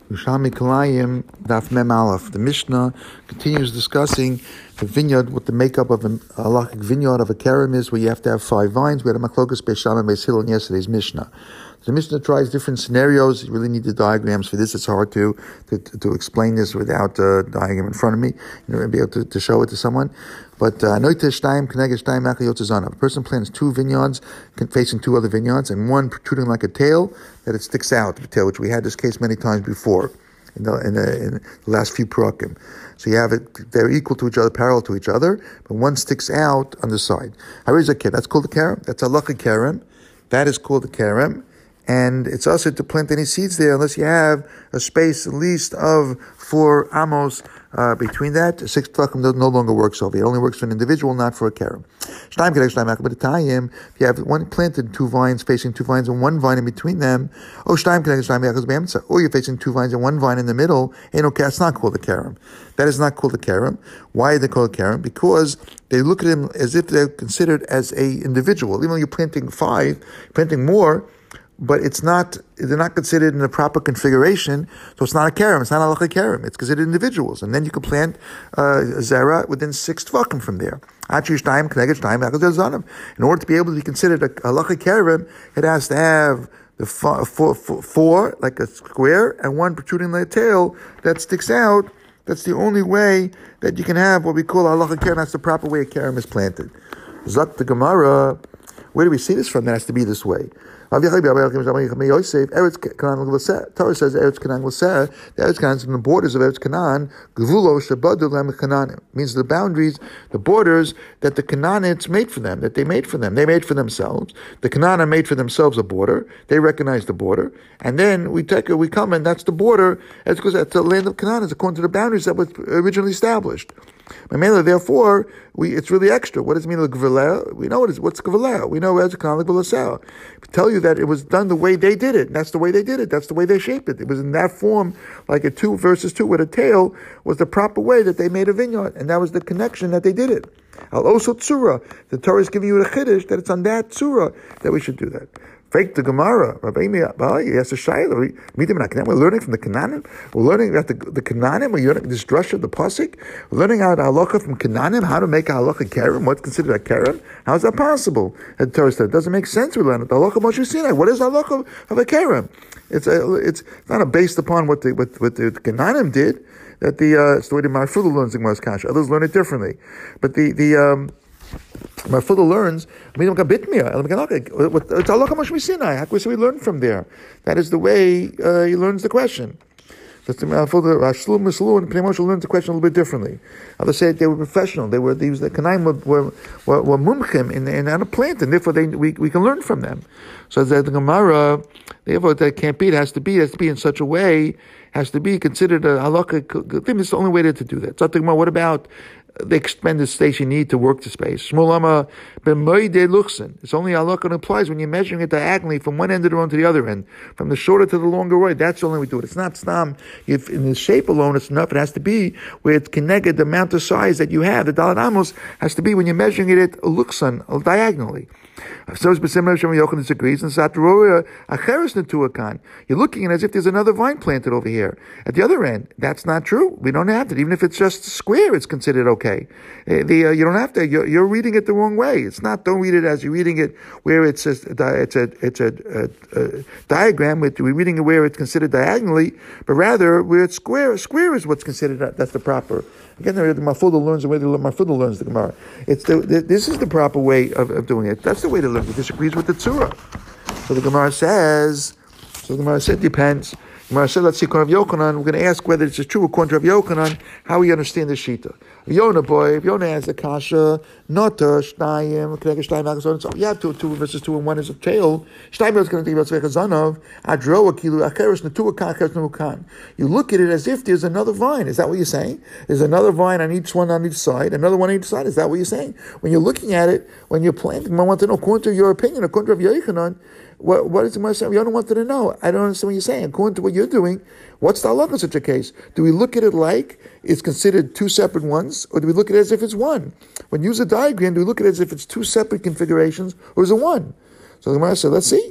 Yerushalmi Kalayim Daf Mem Aleph. The Mishnah continues discussing the vineyard, what the makeup of a halachic vineyard of a kerem is, where you have to have 5 vines. We had a machlokas Beis Shammai and Beis Hillel in yesterday's Mishnah. The Mishnah tries different scenarios. You really need the diagrams for this. It's hard to explain this without a diagram in front of me, and be able to show it to someone. But a person plants 2 vineyards facing 2 other vineyards, and one protruding like a tail, that it sticks out, the tail, which we had this case many times before in the last few parakim. So you have it, they're equal to each other, parallel to each other, but one sticks out on the side. That's called the kerem. That's a halachic kerem. That is called the kerem. And it's also to plant any seeds there unless you have a space at least of 4 amos between that. 6 tefachim no longer works over. It only works for an individual, not for a kerem. If you have one planted 2 vines facing 2 vines and 1 vine in between them, or you're facing 2 vines and 1 vine in the middle, it's not called a kerem. That is not called a kerem. Why are they called a kerem? Because they look at them as if they're considered as a individual. Even though you're planting 5, planting more, but they're not considered in the proper configuration, so it's not a kerem, it's not a halachic kerem, it's considered individuals. And then you can plant zera within 6 tefachim from there. In order to be able to be considered a halachic kerem, it has to have the 4 like a square, and 1 protruding like a tail that sticks out. That's the only way that you can have what we call a halachic kerem. That's the proper way a kerem is planted. Zak the Gemara, where do we see this from? That has to be this way. Torah says Eretz Canaan the Eretz Canaan is in the borders of Eretz Canaan. Means the boundaries, the borders that the Canaanites made for them, that they made for them. They made for themselves. The Canaan made for themselves a border. They recognize the border, and then we come, and that's the border. That's because that's the land of Canaan. It's according to the boundaries that was originally established. Therefore, it's really extra. What does it mean, l'gvileh? We know what's gvileh. We know Eretz Canaan l'gvileh. Tell you that it was done the way they did it. And that's the way they did it. That's the way they shaped it. It was in that form, like a 2 versus 2 with a tail, was the proper way that they made a vineyard. And that was the connection that they did it. Also tzura. The Torah is giving you the chiddush that it's on that tzura that we should do that. Fake the Gemara. Yes, a shayla. We're learning from the Canaanim. We're learning about the Canaanim. We're learning this drush of the pasuk. We're learning out halacha from Canaanim, how to make a halacha kerem. What's considered a kerem? How is that possible? The Torah said it doesn't make sense. We learn it. The halacha Moshe Sinai. What is the halacha of a kerem? It's not based upon what the Canaanim did. That it's the way the Marfula learns the Gemara's kasha. Others learn it differently, but the Marfula learns, it's halacha Moshe Sinai. How can we learn from there? That is the way he learns the question. That's the Marfula. Shlomo and Pnei Moshe learned the question a little bit differently. Others say they were professional. The Kanaim were mumchim in on a plant, and therefore we can learn from them. So the Gemara, therefore that can't be. It has to be in such a way. Has to be considered a halacha thing. It's the only way to do that. So what about the expended space you need to work the space? It's only halakha that applies when you're measuring it diagonally from one end of the road to the other end, from the shorter to the longer way. That's the only way we do it. It's not stam. If in the shape alone, it's enough. It has to be where it's connected. The amount of size that you have, the dalat amos, has to be when you're measuring it luxon diagonally. So Yochanan disagrees, and you're looking at it as if there's another vine planted over here at the other end. That's not true. We don't have to. Even if it's just square, it's considered okay. You don't have to. You're reading it the wrong way. It's not. Don't read it as you're reading it where it's a diagram. We're reading it where it's considered diagonally, but rather where it's square. Square is what's considered. That's the proper. Again, the Marfula learns the way the Marfula learns the Gemara. This is the proper way of doing it. That's the way to learn. It disagrees with the Tzura. So the Gemara says, depends. Gemara said, let's see, according to Rav Yochanan, we're going to ask whether it's true according to Rav Yochanan, how we understand the Shita. Yonah has a kasha, nota, shnayim, kneged shnayim, so you have 2 versus 2, and 1 is a tail. Shnayim is going to think about tzvechazanav, adro, akilu, acheres, netu, akan, nukan. You look at it as if there's another vine. Is that what you're saying? There's another vine on each side, another one on each side. Is that what you're saying? When you're looking at it, when you're planting, I want to know, according to your opinion, according to Rav Yochanan, what is the Gemara saying? You don't want to know. I don't understand what you're saying. According to what you're doing, what's the halakha in such a case? Do we look at it like it's considered 2 separate ones, or do we look at it as if it's one? When you use a diagram, do we look at it as if it's 2 separate configurations, or is it one? So the Gemara said, let's see.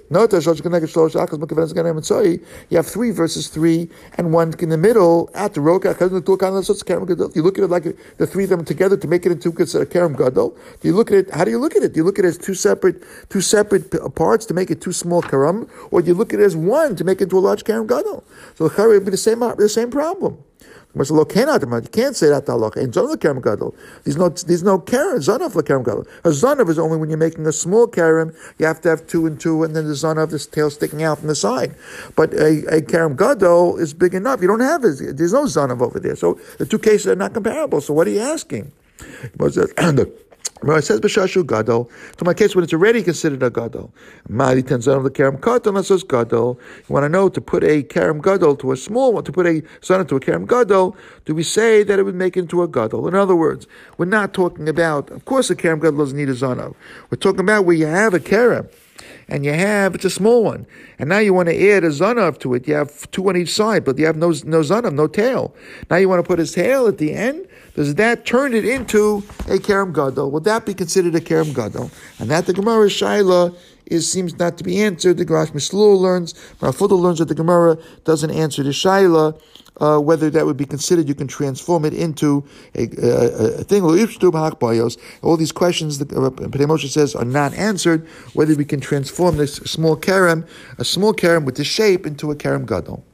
You have 3 versus 3, and 1 in the middle at the roka. You look at it like the 3 of them together to make it into a kerem gadol. Do you look at it? How do you look at it? Do you look at it as two separate parts to make it 2 small kerem, or do you look at it as 1 to make it into a large kerem gadol? So it would be the same problem. You can't say that halacha. In Zonav Kerem Gadol, there's no Kerem Zonav Kerem Gadol. A Zonav is only when you're making a small Kerem. You have to have 2 and 2, and then the Zonav, this tail sticking out from the side. But a Kerem Gadol is big enough. You don't have it. There's no Zonav over there. So the 2 cases are not comparable. So what are you asking? It says b'shashu gadol. To my case, when it's already considered a gadol, ma'ali tenzon of the kerem gadol, that says gadol. You want to know to put a kerem gadol to a small one, to put a zon to a kerem gadol. Do we say that it would make it into a gadol? In other words, we're not talking about. Of course, a kerem gadol doesn't need a zonav. We're talking about where you have a kerem. And it's a small one. And now you want to add a zonav to it. You have 2 on each side, but you have no zonav, no tail. Now you want to put his tail at the end. Does that turn it into a kerem gadol? Would that be considered a kerem gadol? And that the Gemara Shaila seems not to be answered. The Garash Mislul learns, Rafuddal learns that the Gemara doesn't answer the Shaila, whether that would be considered, you can transform it into a thing. All these questions that Pnei Moshe says are not answered, whether we can transform this small kerem with this shape into a kerem gadol.